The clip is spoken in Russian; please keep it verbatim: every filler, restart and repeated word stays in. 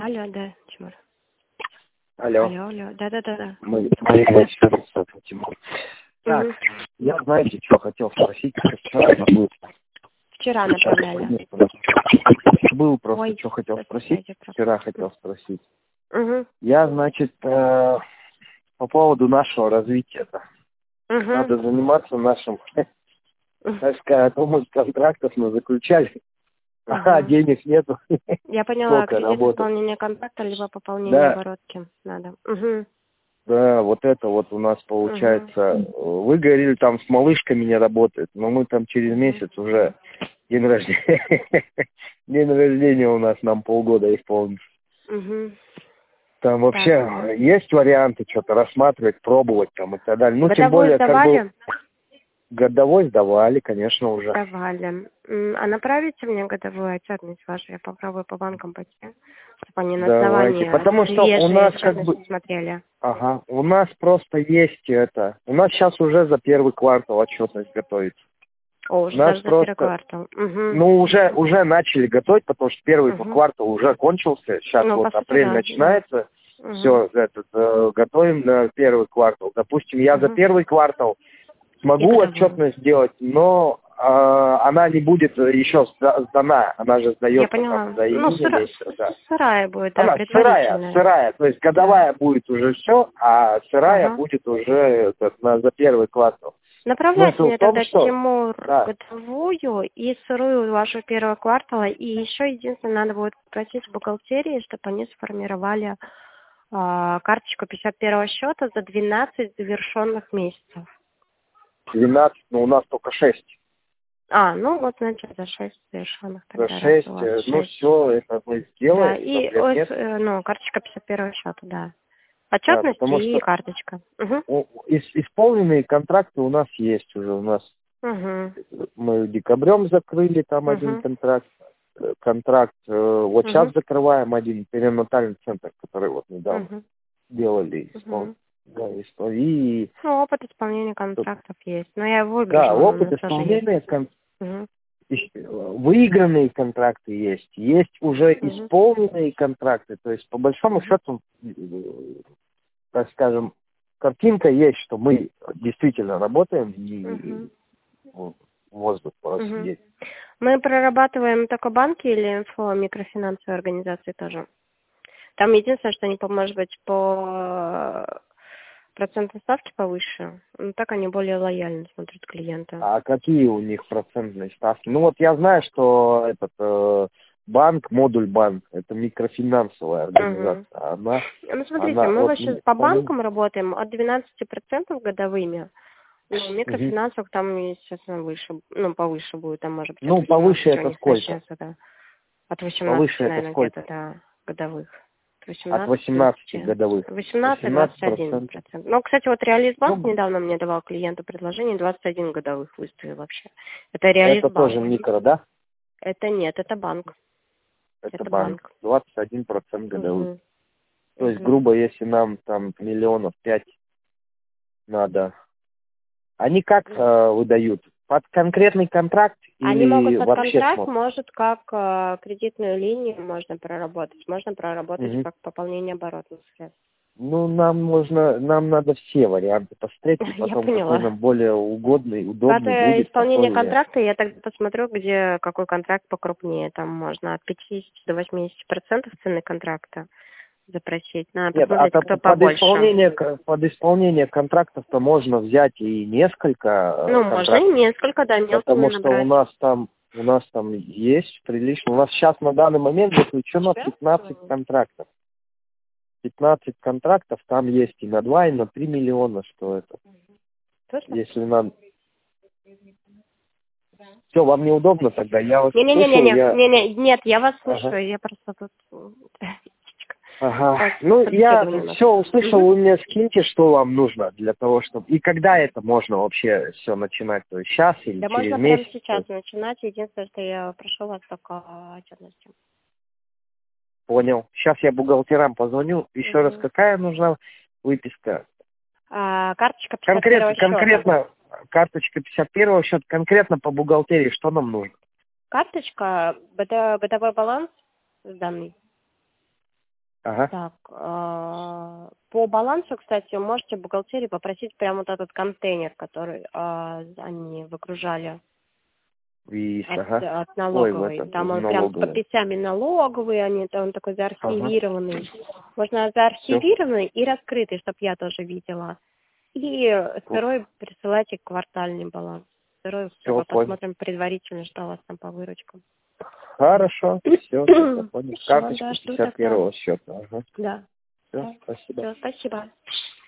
Алло, да, Тимур. Алло. Алло, алло, да-да-да. Мы, мы еще раз, Тимур. Так, Угу. я, знаете, что хотел спросить, как вчера забыл. Вчера направляли. Был просто, Ой, что хотел со спросить, связи пропал. вчера хотел спросить. Угу. Я, значит, э, по поводу нашего развития-то. Угу. Надо заниматься нашим, так сказать, мы контрактов мы заключали, а Угу. денег нету. Я поняла, Сколько кредит работать. исполнения контракта, либо пополнение Да, оборотки надо. Угу. да, вот это вот у нас получается. Вы говорили, там с малышками не работает, но мы там через месяц уже день рождения. День рождения у нас нам полгода исполнится. Угу. Там вообще Так. есть варианты что-то рассматривать, пробовать там и так далее. Ну, тем Годовую более, как бы сдавали? годовой сдавали, конечно, уже. Сдавали. М, А направите мне годовую отчетность вашу, я попробую по банкам пойти, чтобы они на Давайте. основании Потому что у свежей нас как отчетности бы... смотрели. Ага. У нас просто есть это... У нас сейчас уже за первый квартал отчетность готовится. О, У уже нас даже за первый просто... квартал. Угу. Ну, уже, уже начали готовить, потому что первый Угу. квартал уже кончился. Сейчас Ну, вот по сути, апрель да. начинается. Угу. Все, этот, э, готовим на первый квартал. Допустим, я за Угу. первый квартал И смогу годовую. отчетность сделать, но э, она не будет еще сда- сдана. Она же Я сдается там поняла. за Ну, июня сыра... месяц, да. сырая будет, да, Она сырая, предварительная. сырая. То есть Да. годовая будет уже все, а сырая Ага. будет уже этот, на, за первый квартал. Направляйте Смысл в мне том, тогда, что... Тимур, Да, годовую и сырую вашу первого квартала. И еще единственное, надо будет попросить в бухгалтерии, чтобы они сформировали а, карточку пятьдесят первого счета за двенадцать завершенных месяцев. двенадцать, но у нас только шесть. А, ну вот, значит, за шесть завершенных За тогда, раз у шесть, вас э, ну шесть. все, это мы Да, сделаем, и проблем ой, с- нет. э, ну, карточка пятьдесят первого счета, да. Да, Отчетность потому и что карточка. Угу. у- ис- исполненные контракты у нас есть уже. У нас Угу. мы декабрем закрыли там один Угу. контракт. э, Контракт, э, вот сейчас Угу. закрываем один перинатальный центр, который вот недавно Угу. делали, испол... Угу. да, испол- и Ну, опыт исполнения тут, контрактов есть. Но я да, выгружу, он у опыт нас тоже есть. исполнения, кон- Угу. ис- выигранные контракты есть, есть уже Угу. исполненные контракты, то есть по большому Угу. счету, э, так скажем, картинка есть, что мы действительно работаем и Угу. ну, воздух просто Угу. есть. Мы прорабатываем только банки или инфо микрофинансовые организации тоже? Там единственное, что не по- может быть по процентной ставке повыше. Но так они более лояльно смотрят клиента. А какие у них процентные ставки? Ну вот я знаю, что этот э, банк, модуль банк, это микрофинансовая организация. Угу. Она, Ну, смотрите, она мы вот, вообще по по-моему, банкам работаем от двенадцати процентов годовыми. Ну, мгм. микрофинансовых там, естественно, выше, ну, повыше будет, там, может быть, от Ну, повыше восемнадцати у это них сколько? начнется, да. От восемнадцати, Повыше это наверное, где-то, сколько? да, годовых. От От восемнадцати, восемнадцати годовых. восемнадцать, восемнадцать двадцать один процентов. процент. Ну, кстати, вот Реализбанк Ну, недавно мне давал клиенту предложение, двадцать один годовых выставил вообще. Это это тоже Реализбанк. микро, да? Это нет, это банк. Это Это банк. банк. двадцать один процент годовых. Угу. То есть, Угу. грубо, если нам там миллионов пять надо. Они как э, выдают? Под конкретный контракт Они могут или под вообще контракт, смотрят? может, как э, кредитную линию можно проработать, можно проработать Мгм. как пополнение оборотных средств. Ну, нам нужно, нам надо все варианты посмотреть, и Я потом какой поняла. нам более угодный, Под удобный э, будет, такой исполнение вариант. контракта я тогда посмотрю, где какой контракт покрупнее. Там можно от пятидесяти до восьмидесяти процентов цены контракта запросить. Надо Нет, а посмотреть, то кто под побольше. исполнение, к- под исполнение контрактов-то можно взять и несколько Ну, э, можно и контрактов, несколько, да, мелкими потому что у набрать. нас там, у нас там есть прилично. У нас сейчас на данный момент заключено Тебя пятнадцать звонит? контрактов. пятнадцать контрактов, там есть и на два, и на три миллиона, что это. Точно? Если нам... Все, вам неудобно тогда, я вас слушал, Не-не-не-не, я... не-не, нет, я вас Ага. слушаю, я просто тут Ага. сейчас Ну, я собеседование у нас. все услышал, Мгм. вы мне скиньте, что вам нужно для того, чтобы... И когда это можно вообще все начинать? То есть сейчас или Да через можно прямо месяц? То сейчас есть, начинать. Единственное, что я прошу вас только отчетности. понял. Сейчас я бухгалтерам позвоню. Еще раз, Мгм. какая нужна выписка? А, карточка пятьдесят Конкретно, первого счета. конкретно карточка пятьдесят первого счета, конкретно по бухгалтерии, что нам нужно? Карточка, быто- бытовой баланс сданный. Ага. Так, а, по балансу, кстати, можете в бухгалтерии попросить прям вот этот контейнер, который а, они выгружали Вис, от, ага. от Ой, в налоговой. этот, Там в он прям с налоговую. подписями налоговые, они, он такой Ага. заархивированный. Можно Все. заархивированный и раскрытый, чтобы я тоже видела. И второй присылайте квартальный баланс. Второй Все, такой понял. посмотрим предварительно, что у вас там по выручкам. Хорошо. Все, понял. Всё, Карточку да, жду шестьдесят тогда. первого счета. Ага. Да. Все, Да. спасибо. Все, спасибо.